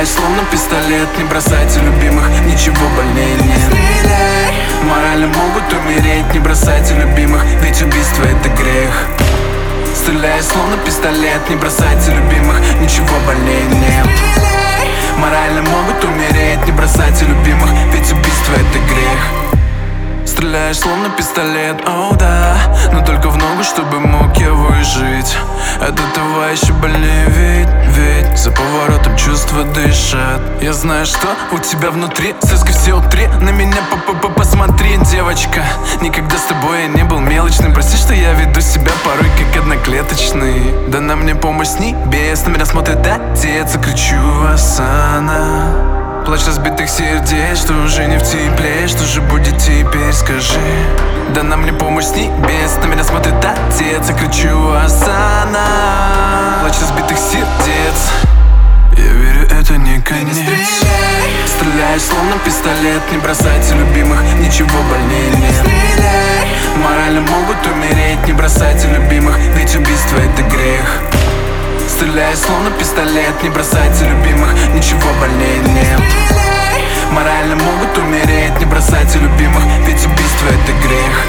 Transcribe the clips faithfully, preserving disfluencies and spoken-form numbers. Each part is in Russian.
словно пистолет, не бросайте любимых, ничего больнее нет. Морально могут умереть, не бросайте любимых, ведь убийство это грех. Стреляй словно пистолет, не бросайте любимых, ничего больнее нет. Морально могут умереть, не бросайте любимых, ведь убийство это грех. Стреляешь словно пистолет, оу oh, да, но только в ногу, чтобы мог я выжить. От этого еще больнее, ведь, ведь за поворотом чувства дышат. Я знаю, что у тебя внутри, слезки все утри, на меня п-п-п посмотри, девочка. Никогда с тобой я не был мелочным, прости, что я веду себя порой как одноклеточный. Да на мне помощь с небес, на меня смотрит отец, и кричу Осанна. Плач разбитых сердец, что уже не в тепле, что же будет теперь, скажи. Да на мне помощь с небес, на меня смотрит отец, и кричу Осанна. Плач разбитых сердец, я верю, это не конец. Стреляешь словно пистолет, не бросайте любимых, ничего больнее нет. Морально могут умереть, не бросайте любимых, ведь убийство это грех. Стреляй словно пистолет, не бросайте любимых, ничего больнее нет. Морально могут умереть, не бросайте любимых, ведь убийство это грех.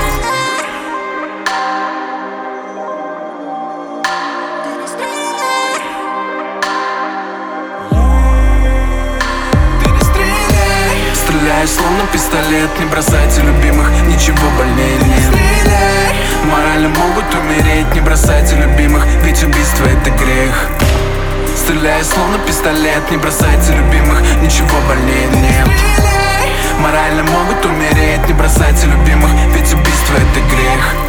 Стреляешь словно пистолет, не бросайте любимых, ничего больнее нет. Морально могут умереть, не бросайте любимых, ведь убийство это грех. Стреляй словно пистолет, не бросайте любимых, ничего больнее нет. Морально могут умереть, не бросайте любимых, ведь убийство это грех.